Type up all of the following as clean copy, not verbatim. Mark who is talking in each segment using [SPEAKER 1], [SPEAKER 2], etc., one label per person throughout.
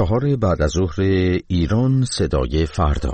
[SPEAKER 1] 4 بعد از ظهر ایران، صدای فردا.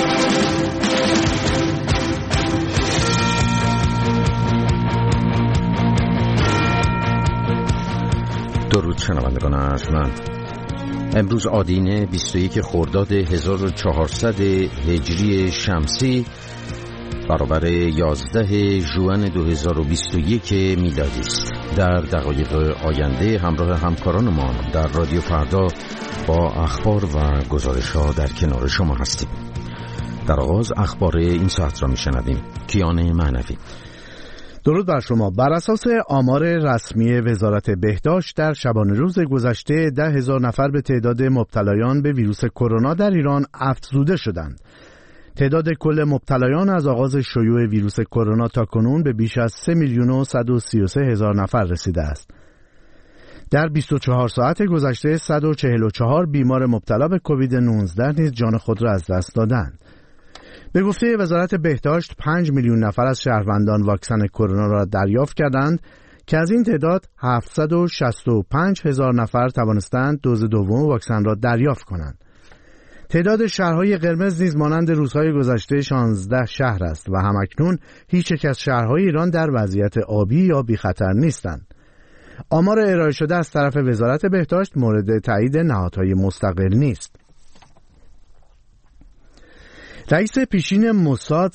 [SPEAKER 1] درود شنوندگان ارجمند. امروز آدینه 21 خرداد 1400 هجری شمسی برابر 11 ژوئن 2021 میلادی است. در دقایق آینده همراه همکارانمان در رادیو فردا با اخبار و گزارش‌ها در کنار شما هستیم. در آغاز اخبار این ساعت را میشنویم. کیان معنوی.
[SPEAKER 2] درود بر شما. بر اساس آمار رسمی وزارت بهداشت در شبانه روز گذشته 10,000 نفر به تعداد مبتلایان به ویروس کرونا در ایران افزوده شدند. تعداد کل مبتلایان از آغاز شیوع ویروس کرونا تا کنون به بیش از 3,133,000 نفر رسیده است. در 24 ساعت گذشته 144 بیمار مبتلا به کووید 19 نیز جان خود را از دست دادند. به گفته وزارت بهداشت 5 میلیون نفر از شهروندان واکسن کرونا را دریافت کردند که از این تعداد 765,000 نفر توانستند دوز دوم واکسن را دریافت کنند. تعداد شهرهای قرمز نیز مانند روزهای گذشته 16 شهر است و همکنون هیچ یک از شهرهای ایران در وضعیت آبی یا بی خطر نیستند. آمار ارائه شده از طرف وزارت بهداشت مورد تایید نهادهای مستقل نیست. رئیس پیشین موساد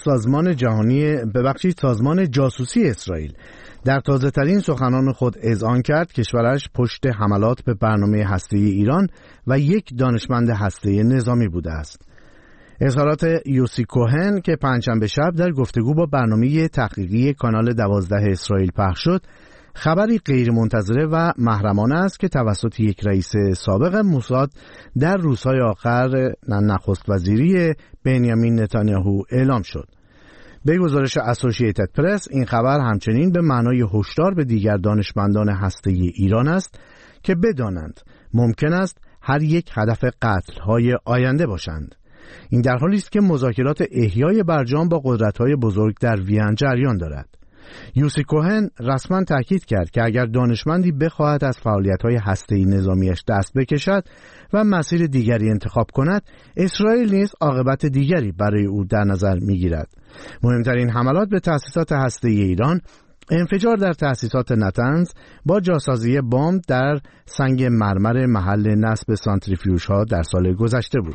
[SPEAKER 2] سازمان جاسوسی اسرائیل در تازه‌ترین سخنان خود اذعان کرد کشورش پشت حملات به برنامه هسته‌ای ایران و یک دانشمند هسته‌ای نظامی بوده است. اظهارات یوسی کوهن که پنجشنبه شب در گفتگو با برنامه تحقیقی کانال 12 اسرائیل پخش شد، خبری غیرمنتظره و محرمانه است که توسط یک رئیس سابق موساد در روزهای آخر نخست وزیری بنیامین نتانیاهو اعلام شد. به گزارش اسوسییتد پرس این خبر همچنین به معنای هشدار به دیگر دانشمندان هسته‌ای ایران است که بدانند ممکن است هر یک هدف قتل‌های آینده باشند. این در حالی است که مذاکرات احیای برجام با قدرت‌های بزرگ در وین جریان دارد. یوسی کوهن رسما تاکید کرد که اگر دانشمندی بخواهد از فعالیت‌های هسته‌ای نظامیش دست بکشد و مسیر دیگری انتخاب کند، اسرائیل نیز عاقبت دیگری برای او در نظر می‌گیرد. مهمترین حملات به تأسیسات هسته‌ای ایران، انفجار در تأسیسات نتنز با جاسازی بمب در سنگ مرمر محل نصب سانتریفیوژها در سال گذشته بود.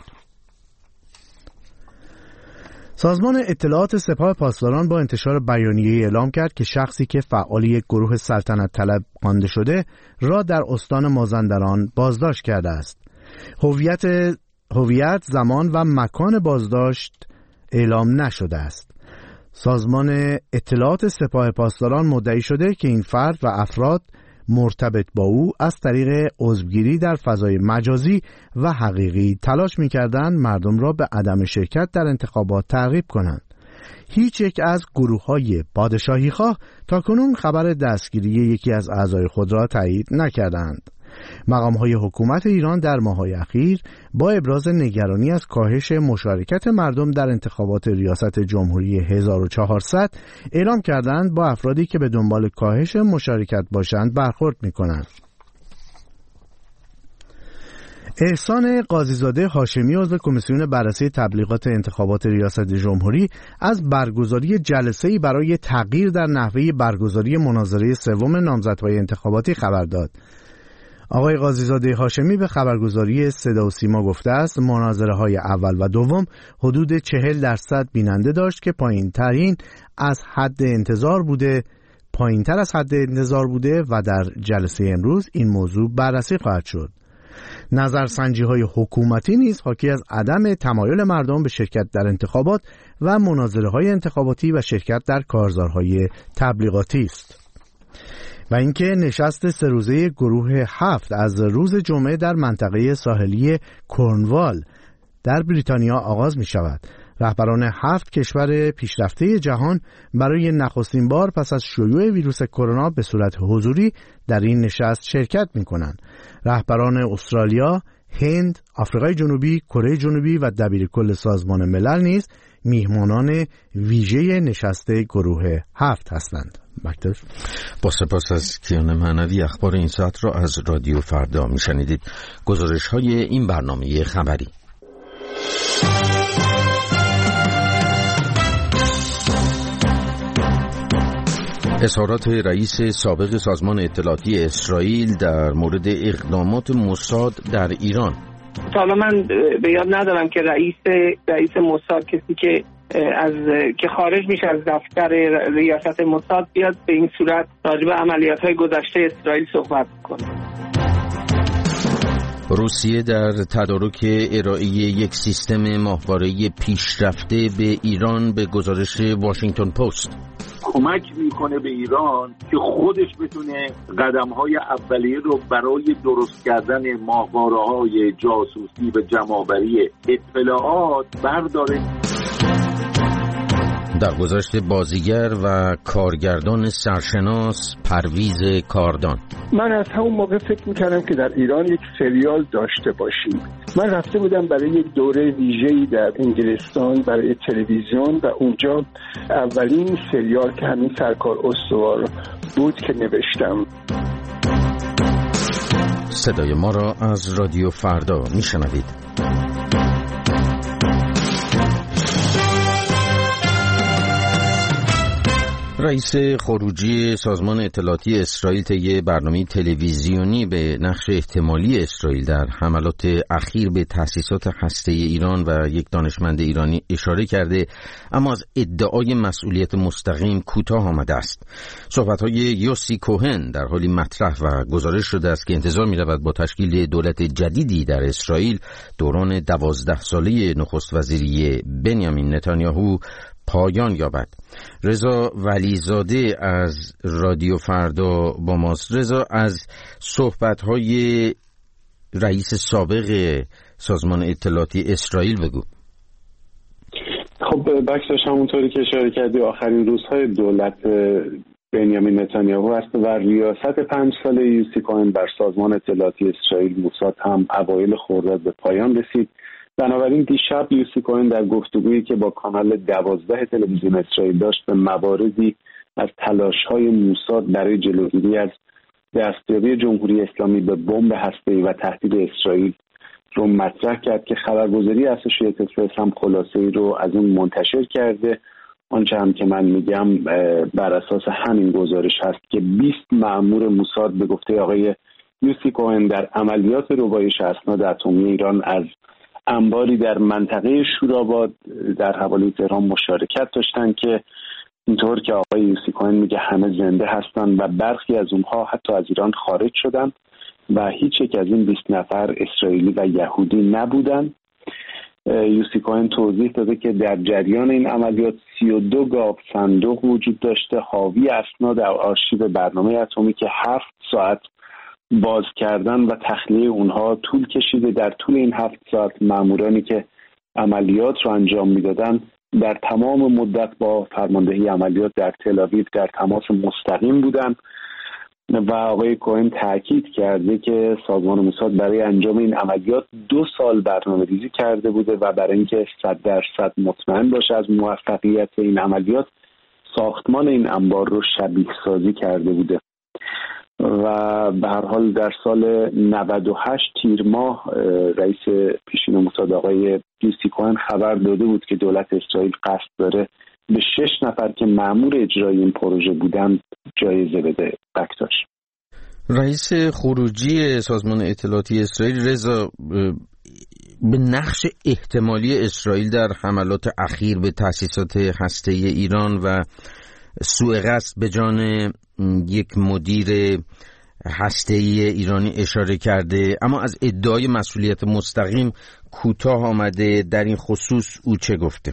[SPEAKER 2] سازمان اطلاعات سپاه پاسداران با انتشار بیانیه‌ای اعلام کرد که شخصی که فعال یک گروه سلطنت طلب خوانده شده را در استان مازندران بازداشت کرده است. هویت، زمان و مکان بازداشت اعلام نشده است. سازمان اطلاعات سپاه پاسداران مدعی شده که این فرد و افراد مرتبط با او از طریق عضوگیری در فضای مجازی و حقیقی تلاش می‌کردند مردم را به عدم شرکت در انتخابات ترغیب کنند. هیچ یک از گروه‌های پادشاهی‌خواه تاکنون خبر دستگیری یکی از اعضای خود را تایید نکردند. مقام‌های حکومت ایران در ماه‌های اخیر با ابراز نگرانی از کاهش مشارکت مردم در انتخابات ریاست جمهوری 1400 اعلام کردند با افرادی که به دنبال کاهش مشارکت باشند برخورد می‌کنند. احسان قاضیزاده هاشمی عضو کمیسیون بررسی تبلیغات انتخابات ریاست جمهوری از برگزاری جلسه‌ای برای تغییر در نحوه برگزاری مناظره سوم نامزدهای انتخاباتی خبر داد. آقای قاضیزاده هاشمی به خبرگزاری صدا و سیما گفته است مناظره‌های اول و دوم حدود 40% بیننده داشت که پایین‌تر از حد انتظار بوده و در جلسه امروز این موضوع بررسی خواهد شد. نظرسنجی‌های حکومتی نیز حاکی از عدم تمایل مردم به شرکت در انتخابات و مناظره‌های انتخاباتی و شرکت در کارزارهای تبلیغاتی است. و اینکه نشست 3 روزه گروه 7 از روز جمعه در منطقه ساحلی کورنوال در بریتانیا آغاز می شود. رهبران 7 کشور پیشرفته جهان برای نخستین بار پس از شیوع ویروس کرونا به صورت حضوری در این نشست شرکت می کنند. رهبران استرالیا، هند، آفریقای جنوبی، کره جنوبی و دبیرکل سازمان ملل نیز میهمانان ویژه نشست گروه 7 هستند.
[SPEAKER 1] با سپاس از کیان معنوی. اخبار این ساعت را از رادیو فردا میشنیدید. گزارش های این برنامه خبری. اظهارات رئیس سابق سازمان اطلاعاتی اسرائیل در مورد اقدامات موساد در ایران.
[SPEAKER 3] حالا من به یاد ندارم که رئیس موساد، کسی که که خارج میشه از دفتر ریاست موساد، بیاد به این صورت راجع به عملیات‌های گذشته اسرائیل صحبت کنه.
[SPEAKER 1] روسیه در تدارک ارائه یک سیستم ماهواره‌ای پیشرفته به ایران به گزارش واشنگتن پست.
[SPEAKER 4] کمک میکنه به ایران که خودش بتونه قدم‌های اولیه رو برای درست کردن ماهواره‌های جاسوسی و جمع‌آوری اطلاعات برداره.
[SPEAKER 1] در گذشت بازیگر و کارگردان سرشناس پرویز کاردان.
[SPEAKER 5] من از همون موقع فکر میکردم که در ایران یک سریال داشته باشیم. من رفته بودم برای یک دوره ویژه‌ای در انگلستان برای تلویزیون و اونجا اولین سریال که همین سرکار استوار بود که نوشتم.
[SPEAKER 1] صدای ما را از رادیو فردا میشنوید. رئیس خروجی سازمان اطلاعاتی اسرائیل طی برنامه تلویزیونی به نقش احتمالی اسرائیل در حملات اخیر به تأسیسات هسته‌ای ایران و یک دانشمند ایرانی اشاره کرده، اما از ادعای مسئولیت مستقیم کوتاه آمده است. صحبت‌های یوسی کوهن در حالی مطرح و گزارش شده است که انتظار می‌رود با تشکیل دولت جدیدی در اسرائیل دوران 12 ساله نخست وزیری بنیامین نتانیاهو پایان یابد. رضا ولیزاده از رادیو فردا با ماست. رضا، از صحبت‌های رئیس سابق سازمان اطلاعاتی اسرائیل بگو.
[SPEAKER 6] خب بخشش همونطوری که اشاره کردی آخرین روزهای دولت بنیامین نتانیاهو است و ریاست 5 ساله یوسی کوهن بر سازمان اطلاعاتی اسرائیل موساد هم اوایل خرداد به پایان رسید. بنابراین دیشب یوسی کوهن در گفتگویی که با کانال 12 تلویزیون اسرائیل داشت به مواردی از تلاش‌های موساد برای جلوگیری از دستیابی جمهوری اسلامی به بمب هسته‌ای و تهدید اسرائیل رو مطرح کرد که خبرگزاری اسوسییتد پرس هم خلاصه‌ای رو از اون منتشر کرده. آنچه هم که من میگم بر اساس همین گزارش هست که 20 مأمور موساد به گفته آقای یوسی کوهن در عملیات ربایش اسناد اتمی ایران از انباری در منطقه شوراباد در حوالی تهران مشارکت داشتن که اینطور که آقای یوسی کوهن میگه همه زنده هستن و برخی از اونها حتی از ایران خارج شدن و هیچ یک از این 20 نفر اسرائیلی و یهودی نبودن. یوسی کوهن توضیح داده که در جریان این عملیات 32 گاو صندوق وجود داشته حاوی اسناد آرشیو برنامه اتمی که 7 ساعت باز کردن و تخلیه اونها طول کشیده. در طول این 7 ساعت مامورانی که عملیات رو انجام میدادن در تمام مدت با فرماندهی عملیات در تل‌آویو در تماس مستقیم بودن و آقای کوهن تاکید کرده که سازمان موساد برای انجام این عملیات 2 سال برنامه‌ریزی کرده بوده و برای اینکه 100% مطمئن باشه از موفقیت این عملیات ساختمان این انبار رو شبیه سازی کرده بوده و به هر حال در سال 98 تیر ماه رئیس پیشین موساد آقای یوسی کوهن خبر داده بود که دولت اسرائیل قصد داره به 6 نفر که مأمور اجرای این پروژه بودن جایزه بده. بکتاش
[SPEAKER 1] رئیس خروجی سازمان اطلاعاتی اسرائیل رضا به نقش احتمالی اسرائیل در حملات اخیر به تأسیسات هسته‌ای ایران و سوء قصد به جان یک مدیر هسته‌ای ایرانی اشاره کرده، اما از ادعای مسئولیت مستقیم کوتاه آمده. در این خصوص او چه گفته؟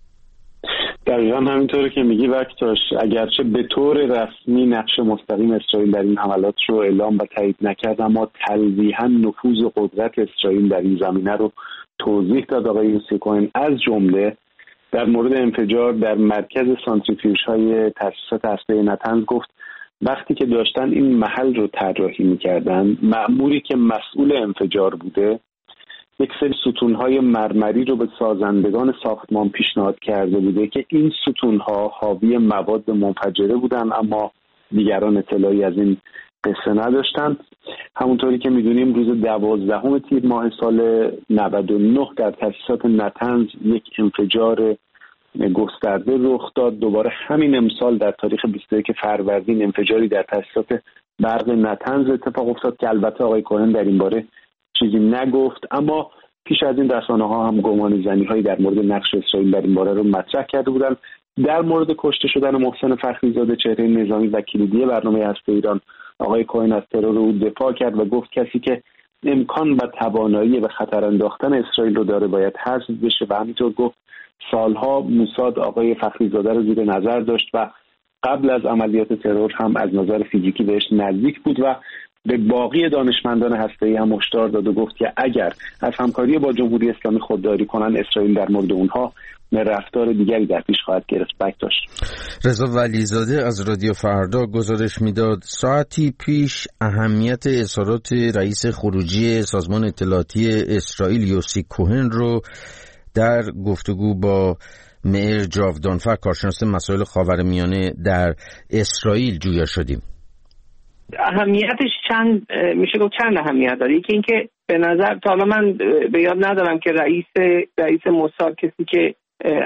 [SPEAKER 6] دقیقا همینطوره که میگی بکتاش. اگرچه به طور رسمی نقش مستقیم اسرائیل در این حملات رو اعلام و تایید نکرد، اما تلویحاً نفوذ و قدرت اسرائیل در این زمینه رو توضیح داد آقای یوسی کوهن. از جمله در مورد انفجار در مرکز سانتریفیوژهای تأسیسات هسته‌ای نتنز گفت وقتی که داشتن این محل رو طراحی می‌کردن، مأموری که مسئول انفجار بوده یک سری ستونهای مرمری رو به سازندگان ساختمان پیشنهاد کرده بوده که این ستونها حاوی مواد منفجره بودن، اما دیگران اطلاعی از این قصه نداشتن. همونطوری که میدونیم روز 12 تیر ماه سال 99 در تاسیسات نطنز یک انفجار گسترده رخ داد. دوباره همین امسال در تاریخ 21 فروردین انفجاری در تاسیسات برق نطنز اتفاق افتاد که البته آقای کوهن در این باره چیزی نگفت، اما پیش از این رسانه‌ها هم گمان زنی‌هایی در مورد نقش اسرائیل در این باره رو مطرح کرده بودند. در مورد کشته شدن محسن فخریزاده، چهره نظامی و کلیدی برنامه هسته ایران، آقای کوهن از ترور او دفاع کرد و گفت کسی که امکان و توانایی به خطر انداختن اسرائیل رو داره باید حذف بشه و همینطور گفت سالها موساد آقای فخریزاده رو زیر نظر داشت و قبل از عملیات ترور هم از نظر فیزیکی بهش نزدیک بود و به باقی دانشمندان هسته‌ای هم هشدار داد و گفت که اگر از همکاری با جمهوری اسلامی خودداری کنن اسرائیل در مورد اونها رفتار دیگری در پیش خواهد گرفت. بکتاش
[SPEAKER 1] رضا ولیزاده از رادیو فردا گزارش میداد ساعتی پیش اهمیت اظهارات رئیس خروجی سازمان اطلاعاتی اسرائیل یوسی کوهن رو در گفتگو با مئر جاودانفر کارشناس مسائل خاورمیانه در اسرائیل جویا شدیم.
[SPEAKER 3] اهمیتش میشه گفت چند اهمیت داره. یکی اینکه به نظر تا حالا من به یاد ندارم که رئیس موساد کسی که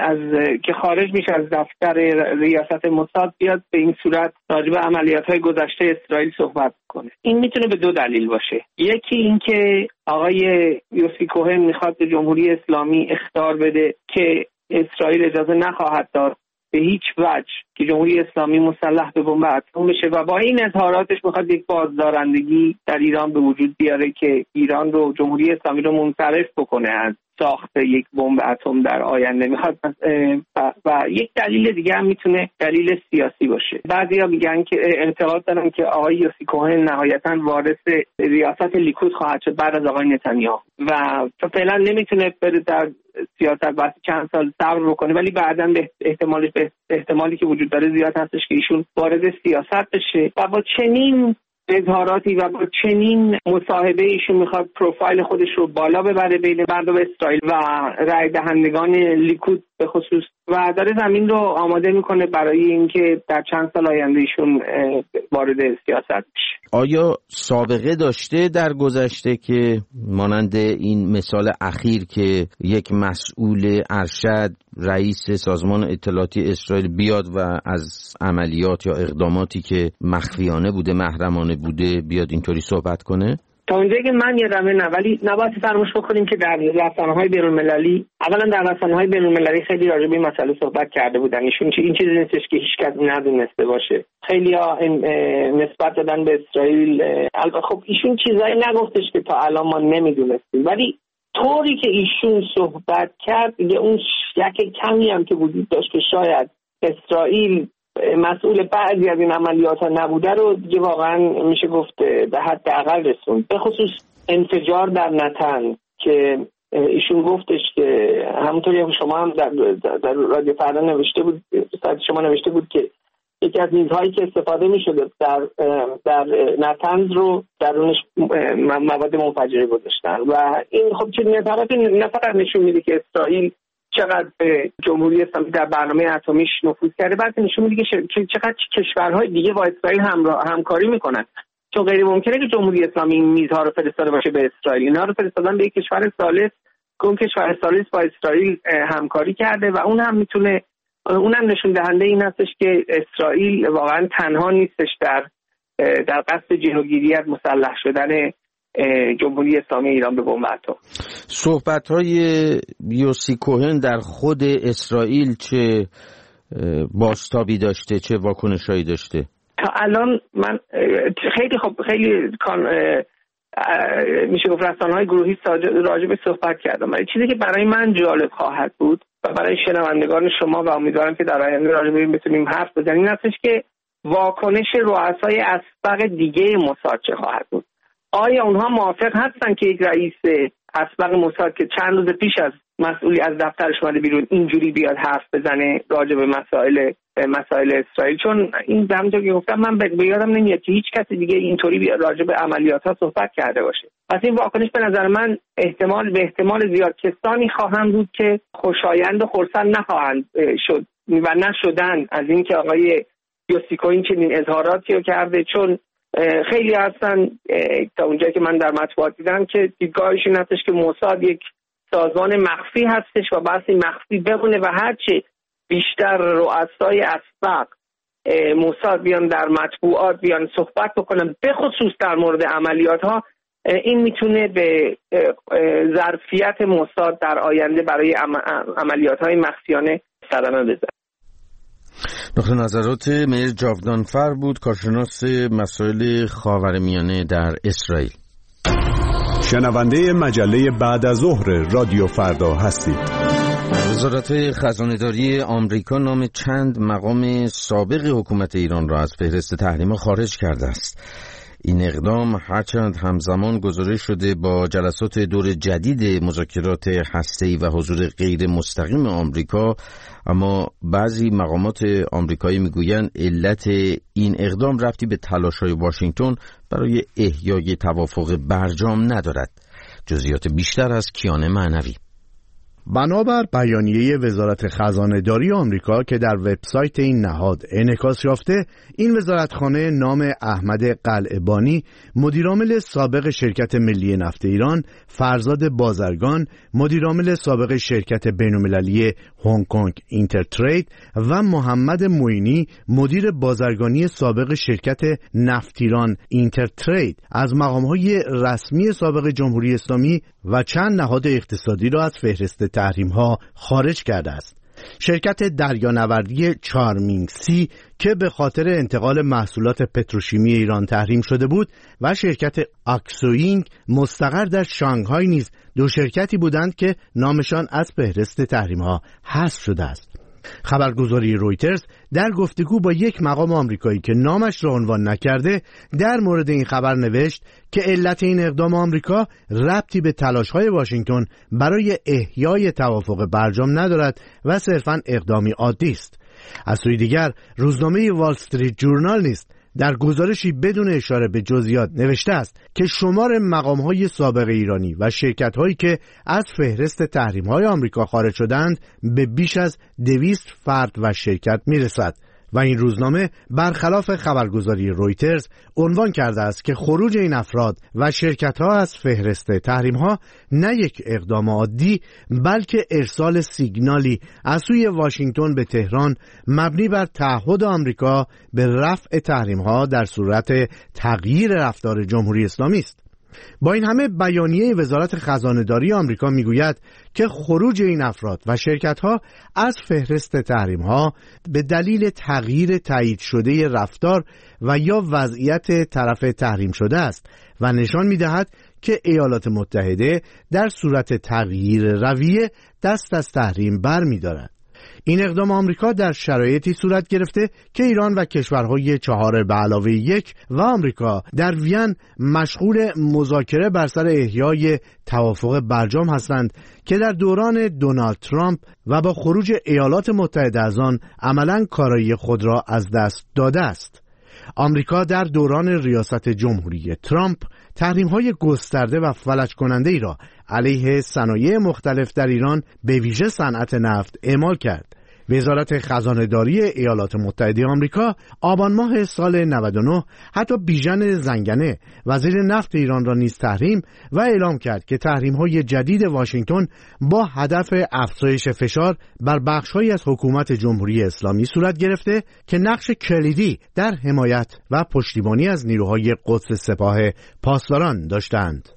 [SPEAKER 3] که خارج میشه از دفتر ریاست موساد بیاد به این صورت راجع به عملیات‌های گذشته اسرائیل صحبت کنه. این میتونه به دو دلیل باشه. یکی اینکه آقای یوسی کوهن میخواد به جمهوری اسلامی اخطار بده که اسرائیل اجازه نخواهد داد به هیچ وجه که جمهوری اسلامی مسلح به بمب اتم بشه و با این اظهاراتش میخواد یک بازدارندگی در ایران به وجود بیاره که ایران رو جمهوری اسلامی رو منصرف بکنه از ساخت یک بمب اتم در آینده. میخواد و یک دلیل دیگه هم میتونه دلیل سیاسی باشه. بعضیا میگن که اعتقاد دارن که آقای یوسی کوهن نهایتاً وارث ریاست لیکود خواهد شد بعد از آقای نتانیاهو و فعلا نمیتونه بره در سیاست واسه چند سال صبر بکنه، ولی بعداً به احتمالی که وجود داره زیاد هستش که ایشون وارد سیاست بشه و با چنین اظهاراتی و با چنین مصاحبه ایشون میخواد پروفایل خودش رو بالا ببره بین مردم اسرائیل و رای دهندگان لیکود به خصوص و داره زمین رو آماده میکنه برای اینکه در چند سال آینده ایشون وارد سیاست بشه.
[SPEAKER 1] آیا سابقه داشته در گذشته که مانند این مثال اخیر که یک مسئول ارشد رئیس سازمان اطلاعاتی اسرائیل بیاد و از عملیات یا اقداماتی که مخفیانه بوده محرمانه بوده بیاد اینطوری صحبت کنه؟
[SPEAKER 3] تا اونجایی که من یادمه نه، ولی نباید فراموش بکنیم که در رسانه‌های بین‌المللی اولا در رسانه‌های بین‌المللی خیلی راجع به این مسئله صحبت کرده بودن. این چیزی نیستش که هیچکس ندونسته باشه. خیلی‌ها نسبت دادن به اسرائیل. البته خب ایشون چیزایی نگفتش که تا الان ما نمیدونستیم، ولی طوری که ایشون صحبت کرد دیگه اون شک کمی هم که وجود داشت که شاید اسرائیل مسئول بعضی از این عملیات ها نبوده رو دیگه واقعا میشه گفت به حداقل رسوند. به خصوص انفجار در نطنز که ایشون گفتش که همونطوری هم شما هم در رادیو فردا نوشته بود، سایت شما نوشته بود که یکی از میزهایی که استفاده میشده در نطنز رو درونش مواد منفجره گذاشتن و این خب چه نه فقط نشون میده که اسرائیل چقدر به جمهوری اسلامی در برنامه اتمیش نفوذ کرده، بلکه نشون میده که چقدر کشورهای دیگه با اسرائیل همکاری میکنن، چون غیر ممکنه که جمهوری اسلامی این میزها رو فرستاده باشه به اسرائیل. اینا رو فرستادن به یک کشور ثالث که اون کشور ثالث با اسرائیل همکاری کرده و اون هم نشون دهنده این هستش که اسرائیل واقعا تنها نیستش در قصد جلوگیری از مسلح شدن جمهوری اسلامی ایران به بمب اتم.
[SPEAKER 1] صحبت‌های یوسی کوهن در خود اسرائیل چه بازتابی داشته، چه واکنشایی داشته؟
[SPEAKER 3] تا الان من خیلی میشه گفت رسانه‌های گروهی راجع به صحبت کردم. ولی چیزی که برای من جالب خواهد بود و برای شنوندگان شما و امیدوارم که در آینده راجع به این بتونیم حرف بزنیم این هستش که واکنش رؤسای اسبق دیگه موساد چه خواهد بود. آیا اونها موافق هستن که یک رئیس اسبق موساد که چند روز پیش از مسئولی از دفترش اومده بیرون اینجوری بیاد حرف بزنه راجع به مسائل مسائل اسرائیل، چون این همونطور که گفتم من به یادم نمیاد که هیچ کسی دیگه اینطوری راجع به عملیات‌ها صحبت کرده باشه. پس این واکنش به نظر من به احتمال زیاد کسانی خواهند بود که خوشایند و خرسند نخواهند شد و نشدن از اینکه آقای یوسی کوین چنین اظهاراتی رو کرده، چون خیلی هستن تا اونجایی که من در مطبوعات دیدم که دیدگاهش این هستش که موساد یک سازمان مخفی هستش و بحث مخفی بمونه و هرچه بیشتر رؤسای اسبق موساد بیان در مطبوعات بیان صحبت بکنن به خصوص در مورد عملیات ها، این میتونه به ظرفیت موساد در آینده برای عملیات های مخفیانه صدمه بزنه.
[SPEAKER 1] نقطه نظرات مهر جاودانفر بود، کارشناس مسائل خاورمیانه در اسرائیل.
[SPEAKER 7] شنونده مجله بعد از ظهر رادیو فردا هستید.
[SPEAKER 1] وزارت خزانه‌داری آمریکا نام چند مقام سابق حکومت ایران را از فهرست تحریم خارج کرده است. این اقدام هرچند همزمان گزارش شده با جلسات دور جدید مذاکرات هسته‌ای و حضور غیر مستقیم آمریکا، اما بعضی مقامات آمریکایی میگویند علت این اقدام ربطی به تلاش‌های واشنگتن برای احیای توافق برجام ندارد. جزئیات بیشتر از کیان معنوی.
[SPEAKER 2] بنابر بیانیه وزارت خزانه‌داری آمریکا که در وبسایت این نهاد انعکاس یافته، این وزارتخانه نام احمد قلعه‌بانی، مدیرعامل سابق شرکت ملی نفت ایران، فرزاد بازرگان، مدیرعامل سابق شرکت بین‌المللی هنگ کنگ اینترترید و محمد معینی، مدیر بازرگانی سابق شرکت نفت ایران اینترترید، از مقام‌های رسمی سابق جمهوری اسلامی و چند نهاد اقتصادی را از فهرست تحریم‌ها خارج کرده است. شرکت دریانوردی چارمینگ سی که به خاطر انتقال محصولات پتروشیمی ایران تحریم شده بود و شرکت اکسوینگ مستقر در شانگهای نیز دو شرکتی بودند که نامشان از فهرست تحریم‌ها حذف شده است. خبرگزاری رویترز در گفتگو با یک مقام آمریکایی که نامش را عنوان نکرده در مورد این خبر نوشت که علت این اقدام آمریکا ربطی به تلاش‌های واشنگتن برای احیای توافق برجام ندارد و صرفاً اقدامی عادی است. از سوی دیگر روزنامه وال استریت جورنال نیز در گزارشی بدون اشاره به جزئیات نوشته است که شمار مقام‌های سابق ایرانی و شرکت‌هایی که از فهرست تحریم‌های آمریکا خارج شدند به بیش از 200 فرد و شرکت می‌رسد و این روزنامه برخلاف خبرگزاری رویترز عنوان کرده است که خروج این افراد و شرکت‌ها از فهرست تحریم‌ها نه یک اقدام عادی بلکه ارسال سیگنالی از سوی واشنگتن به تهران مبنی بر تعهد آمریکا به رفع تحریم‌ها در صورت تغییر رفتار جمهوری اسلامی است. با این همه بیانیه وزارت خزانه‌داری آمریکا میگوید که خروج این افراد و شرکت‌ها از فهرست تحریم‌ها به دلیل تغییر تایید شده رفتار و یا وضعیت طرف تحریم شده است و نشان می‌دهد که ایالات متحده در صورت تغییر رویه دست از تحریم برمی‌دارد. این اقدام آمریکا در شرایطی صورت گرفته که ایران و کشورهای 4+1 و آمریکا در وین مشغول مذاکره بر سر احیای توافق برجام هستند که در دوران دونالد ترامپ و با خروج ایالات متحده از آن عملاً کارایی خود را از دست داده است. آمریکا در دوران ریاست جمهوری ترامپ تحریم‌های گسترده و فلج کننده ای را علیه صنایع مختلف در ایران به ویژه صنعت نفت اعمال کرد. وزارت خزانه‌داری ایالات متحده آمریکا آبان ماه سال 99 حتی بیژن زنگنه وزیر نفت ایران را نیز تحریم و اعلام کرد که تحریم‌های جدید واشنگتن با هدف افزایش فشار بر بخش‌هایی از حکومت جمهوری اسلامی صورت گرفته که نقش کلیدی در حمایت و پشتیبانی از نیروهای قدس سپاه پاسداران داشتند.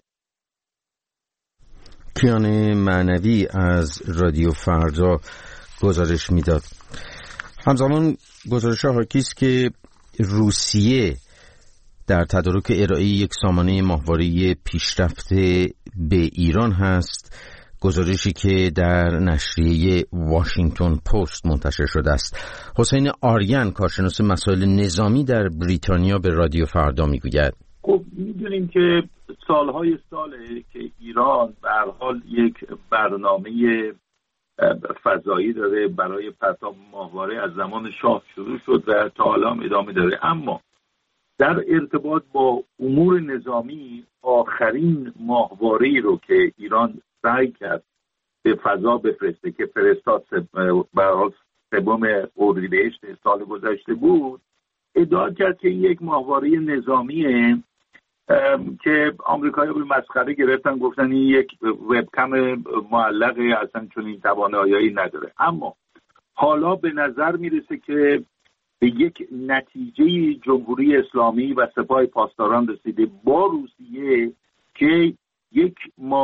[SPEAKER 1] کیان معنوی از رادیو فردا گزارش میداد. همزمان گزارش حاکی است که روسیه در تدارک ارائه یک سامانه ماهواره پیشرفته به ایران هست، گزارشی که در نشریه واشنگتن پست منتشر شده است. حسین آریان کارشناس مسائل نظامی در بریتانیا به رادیو فردا میگوید
[SPEAKER 4] خب میدونیم که سالهای ساله که ایران به هر حال یک برنامه فضایی داره برای پرتاب ماهواره. از زمان شاه شروع شد و تا حالا ادامه داره. اما در ارتباط با امور نظامی آخرین ماهواره‌ای رو که ایران سعی کرد به فضا بفرسته که فرستاد برای 3 اردیبهشت سال گذشته بود، ادعا کرد که این یک ماهواره نظامیه که آمریکایی‌ها به مسخره گرفتن، گفتن این یک وبکم معلقه، اصلا چون این توانایی نداره. اما حالا به نظر میرسه که به یک نتیجه جمهوری اسلامی و سپاه پاسداران رسیده با روسیه که یک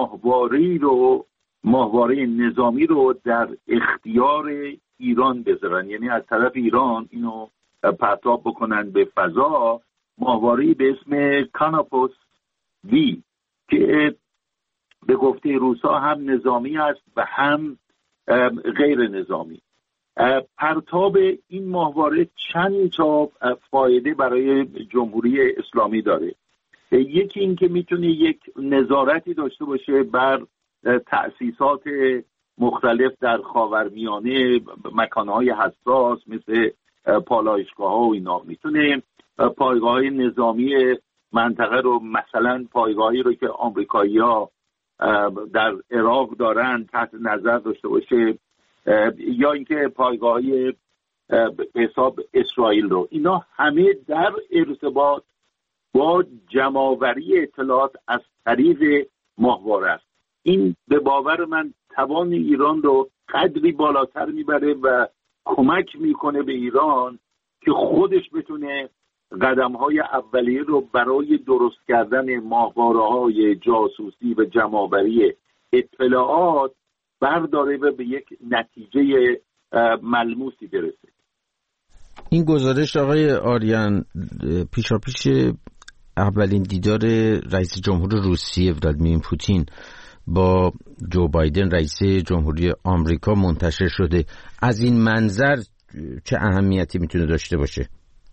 [SPEAKER 4] ماهواره نظامی رو در اختیار ایران بذارن، یعنی از طرف ایران اینو پرتاب بکنن به فضا، ماهواره‌ای به اسم کاناپوس وی که به گفته روسا هم نظامی است و هم غیر نظامی. پرتاب این ماهواره چند تا فایده برای جمهوری اسلامی داره. یکی این که میتونه یک نظارتی داشته باشه بر تأسیسات مختلف در خاورمیانه، مکانهای حساس مثل پالایشگاه‌ها و اینا. میتونه پایگاه‌های نظامی منطقه رو، مثلا پایگاهی رو که آمریکایی‌ها در عراق دارن تحت نظر داشته باشه، یا اینکه پایگاه‌های به حساب اسرائیل رو. اینا همه در ارتباط با جمع‌آوری اطلاعات از طریق ماهواره است. این به باور من توان ایران رو قدری بالاتر میبره و کمک میکنه به ایران که خودش بتونه قدم‌های اولیه رو برای درست کردن ماهواره‌های جاسوسی و جمع‌آوری اطلاعات برداره و به یک نتیجه ملموسی برسه.
[SPEAKER 1] این گزارش آقای آریان پیشاپیش اولین دیدار رئیس جمهور روسیه ولادیمیر پوتین با جو بایدن رئیس جمهوری آمریکا منتشر شده. از این منظر چه اهمیتی میتونه داشته باشه؟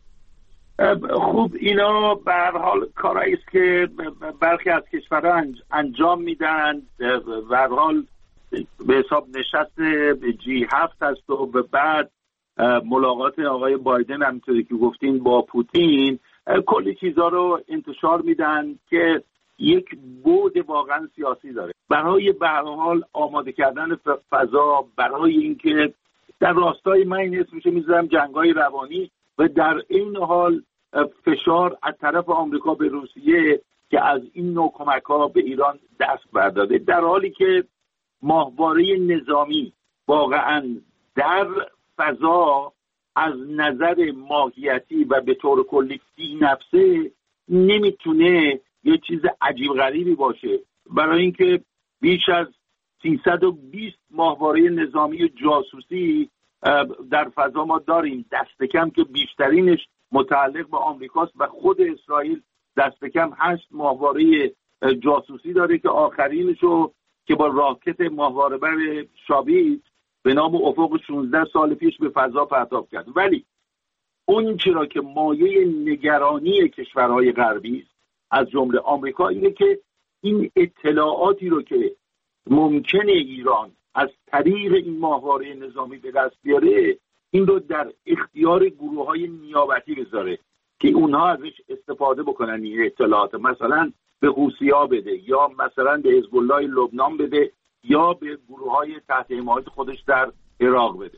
[SPEAKER 4] خوب، اینا به هر حال کارهایی است که برخی از کشورها انجام میدن. به هر حال به حساب نشست G7 هست و بعد ملاقات آقای بایدن همونطوری که گفتین با پوتین، کلی چیزا رو انتشار میدن که یک بعد واقعا سیاسی داره برای به هر حال آماده کردن فضا، برای اینکه در راستای من این اسمش میذارم جنگ‌های روانی، و در این حال فشار از طرف آمریکا به روسیه که از این نوع کمک‌ها به ایران دست برداره، در حالی که ماهواره نظامی واقعا در فضا از نظر ماهیتی و به طور کلی فی نفسه نمیتونه یه چیز عجیب غریبی باشه، برای اینکه بیش از 320 ماهواره نظامی جاسوسی در فضا ما داریم، دست کم که بیشترینش متعلق به آمریکاست و خود اسرائیل دست کم 8 ماهواره جاسوسی داره که آخرینشو که با راکت ماهواره بر شابیت به نام افق 16 سال پیش به فضا پرتاب کرد. ولی اون چرا که مایه نگرانی کشورهای غربی است از جمله آمریکا اینه که این اطلاعاتی رو که ممکنه ایران از طریق این ماهواره نظامی به دست بیاره، این رو در اختیار گروه‌های نیابتی بذاره که اونها ازش استفاده بکنن. این اطلاعات مثلا به حوثی‌ها بده، یا مثلا به حزب الله لبنان بده، یا به گروه‌های تحت حمایت خودش در عراق بده.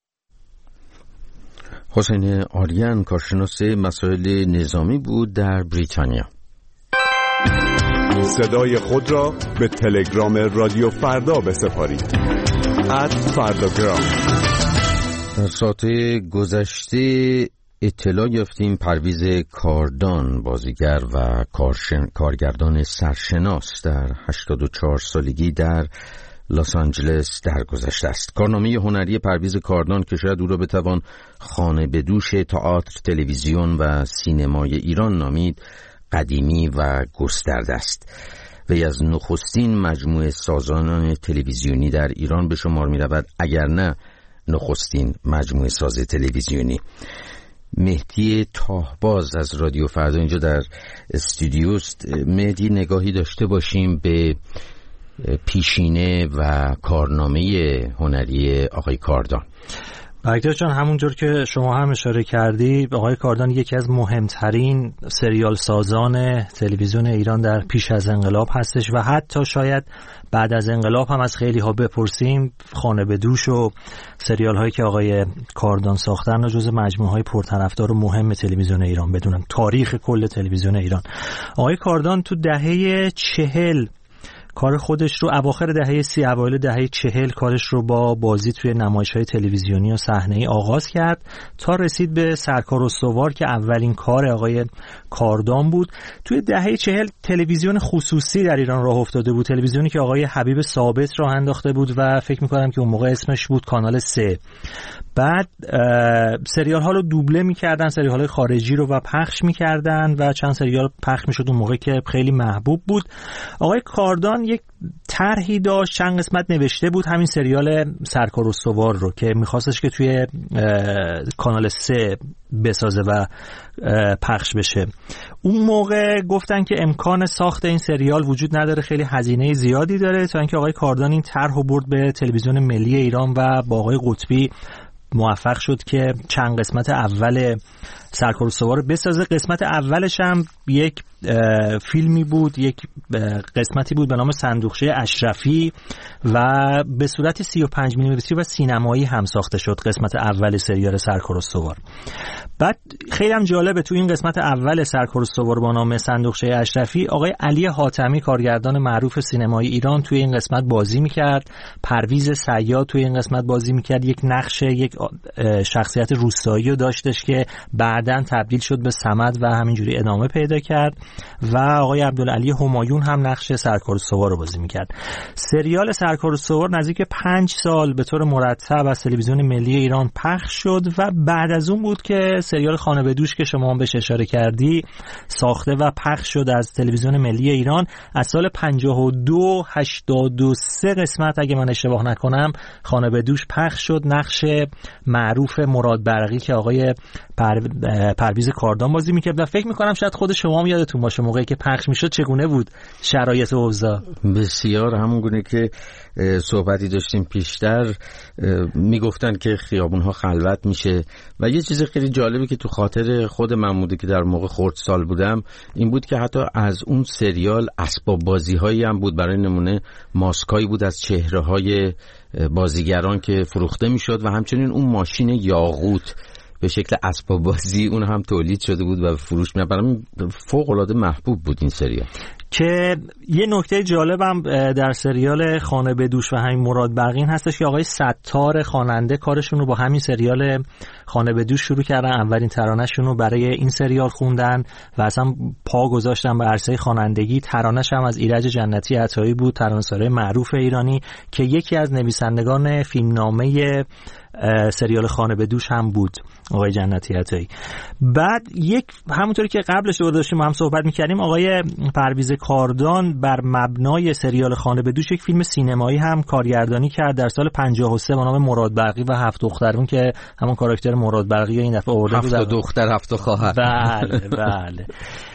[SPEAKER 1] حسین آریان کارشناس مسائل نظامی بود در بریتانیا.
[SPEAKER 7] صدای خود را به تلگرام رادیو فردا بسپارید. @فرداگرام.
[SPEAKER 1] در ساعت گذشته اطلاع یافتیم پرویز کاردان، بازیگر و کارگردان سرشناس، در 84 سالگی در لس آنجلس درگذشته است. کارنامه هنری پرویز کاردان که شاید او را بتوان خانه به دوش تئاتر، تلویزیون و سینمای ایران نامید، قدیمی و گسترده است. وی از نخستین مجموعه سازان تلویزیونی در ایران به شمار می رود، اگر نه نخستین مجموعه ساز تلویزیونی. مهدی تاهباز از رادیو فردا اینجا در استودیوست. مهدی، نگاهی داشته باشیم به پیشینه و کارنامه هنری آقای کاردان.
[SPEAKER 8] بگداد جان، همونجور که شما هم اشاره کردی، آقای کاردان یکی از مهمترین سریال سازان تلویزیون ایران در پیش از انقلاب هستش و حتی شاید بعد از انقلاب هم از خیلی ها بپرسیم، خانه به دوش و سریال هایی که آقای کاردان ساختن و جز مجموعه های پرطرفدار و مهم تلویزیون ایران بدونن، تاریخ کل تلویزیون ایران. آقای کاردان تو دهه 40 کار خودش رو، اواخر دهه 30 اوایل دهه 40 کارش رو با بازی توی نمایش‌های تلویزیونی و صحنه‌ای آغاز کرد تا رسید به سرکار استوار که اولین کار آقای کاردان بود. توی دهه 40 تلویزیون خصوصی در ایران راه افتاده بود، تلویزیونی که آقای حبیب ثابت راه انداخته بود و فکر می‌کنم که اون موقع اسمش بود کانال 3. بعد سریال ها رو دوبله می‌کردن، سریال های خارجی رو و پخش می‌کردن و چند سریال پخش می‌شد اون موقع که خیلی محبوب بود. آقای کاردان یک طرحی داشت، چند قسمت نوشته بود همین سریال سرکار استوار رو که می‌خواستش که توی کانال 3 بسازه و پخش بشه. اون موقع گفتن که امکان ساخت این سریال وجود نداره، خیلی هزینه زیادی داره، تا اینکه آقای کاردان این طرح رو برد به تلویزیون ملی ایران و با آقای قطبی موفق شد که چند قسمت اول سرکار استوار رو بسازه. قسمت اولش هم یک فیلمی بود، یک قسمتی بود به نام صندوقچه اشرفی و به صورت 35 میلیمتری و سینمایی هم ساخته شد قسمت اول سریال سرکار استوار. بعد خیلی هم جالبه، تو این قسمت اول سرکار استوار با نام صندوقچه اشرفی آقای علی حاتمی کارگردان معروف سینمای ایران توی این قسمت بازی میکرد، پرویز صیاد توی این قسمت بازی میکرد، یک نقش یک شخصیت روستایی رو داشتش که بعداً تبدیل شد به صمد و همینجوری ادامه پیدا کرد و آقای عبدالعلی همایون هم نقش سرکار استوار رو بازی میکرد. سریال سرکار استوار نزدیک 5 سال به طور مرتب از تلویزیون ملی ایران پخش شد و بعد از اون بود که سریال خانه به دوش که شما هم بهش اشاره کردی ساخته و پخش شد از تلویزیون ملی ایران. از سال 52 83 قسمت اگه من اشتباه نکنم خانه به دوش پخش شد. نقش معروف مراد برقی که آقای پرویز کاردان بازی میکرد و فکر میکنم شاید خود شما هم یادتون باشه موقعی که پخش میشد چگونه بود شرایط و اوضاع.
[SPEAKER 1] بسیار همونگونه که صحبتی داشتیم پیشتر، میگفتن که خیابونها خلوت میشه و یه چیز خیلی جالبی که تو خاطر خود من بوده که در موقع خردسال بودم این بود که حتی از اون سریال اسباب بازی هایی هم بود، برای نمونه ماسکایی بود از چهره های بازیگران که فروخته میشد و همچنین اون ماشین یاقوت به شکل اسباب بازی اون هم تولید شده بود و فروش می‌رفت. برام فوق العاده محبوب بود این سریال.
[SPEAKER 8] که یه نکته جالبم در سریال خانه به دوش و همین مراد برقین هستش که آقای ستار خواننده کارشون رو با همین سریال خانه به دوش شروع کردن، اولین ترانه‌شون رو برای این سریال خوندن و اصلا پا گذاشتن به عرصه خوانندگی. ترانه‌ش هم از ایرج جنتی عطایی بود، ترانه‌سرای معروف ایرانی که یکی از نویسندگان فیلمنامه سریال خانه به دوش هم بود، آقای جنتی عطایی. بعد یک همونطوری که قبلش رو داشتیم هم صحبت می‌کردیم، آقای پرویز کاردان بر مبنای سریال خانه به دوش یک فیلم سینمایی هم کارگردانی کرد در سال 53 با نام مراد برقی و 7 دخترون که همون کاراکتر مراد برقی این دفعه آورده بود.
[SPEAKER 1] 7 دختر 7 خواهر.
[SPEAKER 8] بله.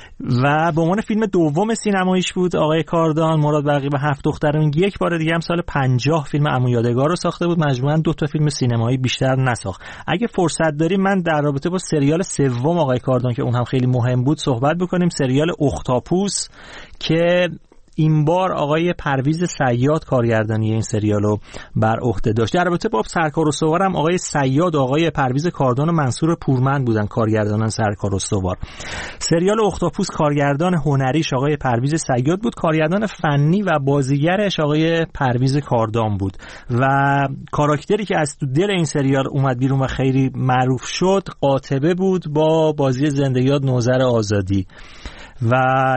[SPEAKER 8] و به عنوان فیلم دوم سینماییش بود آقای کاردان مراد برقی و 7 دخترون. یک بار دیگه هم سال 50 فیلم عمو یادگار رو ساخته بود. مجموعاً 2 تا فیلم سینمایی بیشتر نساخت. اگه فرصت داریم من در رابطه با سریال سوم آقای کاردان که اون هم خیلی مهم بود صحبت بکنیم، سریال اختاپوس که این بار آقای پرویز صیاد کارگردانی این سریال رو بر عهده داشت. در رابطه با سرکار استوار هم آقای صیاد و آقای پرویز کاردان و منصور پورمند بودن کارگردانان سرکار استوار. سریال اختاپوس کارگردان هنریش آقای پرویز صیاد بود، کارگردان فنی و بازیگرش آقای پرویز کاردان بود و کاراکتری که از دل این سریال اومد بیرون و خیلی معروف شد قاطبه بود با بازی زنده یاد نوذر آزادی و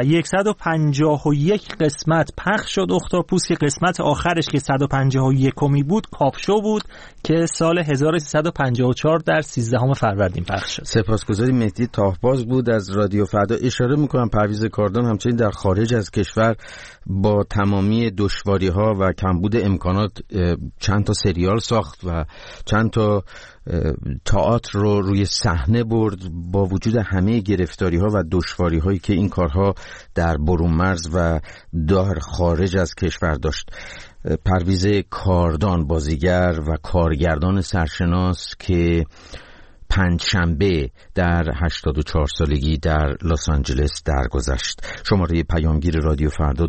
[SPEAKER 8] 151 قسمت پخش شد اختاپوس که قسمت آخرش که 151می بود کاپشو بود که سال 1354 در 13 فروردین پخش شد.
[SPEAKER 1] سپاسگزاریم. مهدی تاهباز بود از رادیو فردا. اشاره میکنم پرویز کاردان همچنین در خارج از کشور با تمامی دشواری‌ها و کمبود امکانات چند تا سریال ساخت و چند تا تئاتر رو روی صحنه برد با وجود همه گرفتاری‌ها و دشواری‌هایی که این کارها در برون مرز و در خارج از کشور داشت. پرویز کاردان، بازیگر و کارگردان سرشناس که پنجشنبه در 84 سالگی در لس آنجلس درگذشت. شماره پیامگیر رادیو فردا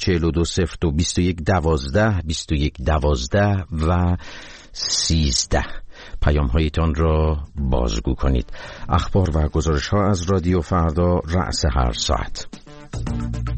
[SPEAKER 1] 2042022112 و 13. پیام هایتان را بازگو کنید. اخبار و گزارش ها از رادیو فردا رأس هر ساعت.